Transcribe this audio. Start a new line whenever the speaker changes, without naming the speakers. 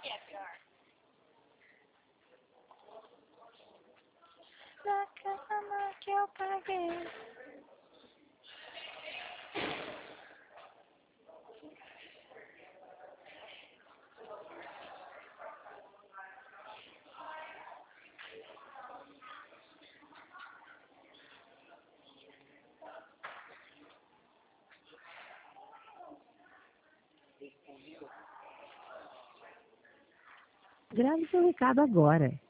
Na cama que eu paguei.
Grave seu recado agora.